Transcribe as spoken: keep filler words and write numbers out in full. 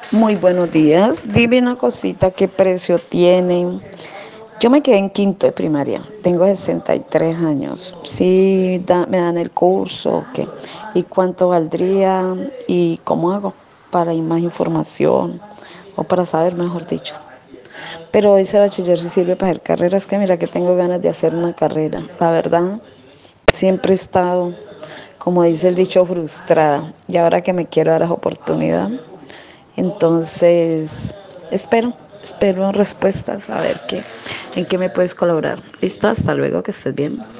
Muy buenos días. Dime una cosita, ¿qué precio tienen? Yo me quedé en quinto de primaria, tengo sesenta y tres años. ¿Sí da- me dan el curso o qué? ¿Y cuánto valdría? ¿Y cómo hago para ir más información o para saber, mejor dicho? Pero ese bachiller sí sirve para hacer carreras, que mira que tengo ganas de hacer una carrera. La verdad, siempre he estado, como dice el dicho, frustrada. Y ahora que me quiero dar esa oportunidad, entonces, espero, espero respuestas, a ver qué, en qué me puedes colaborar. Listo, hasta luego, que estés bien.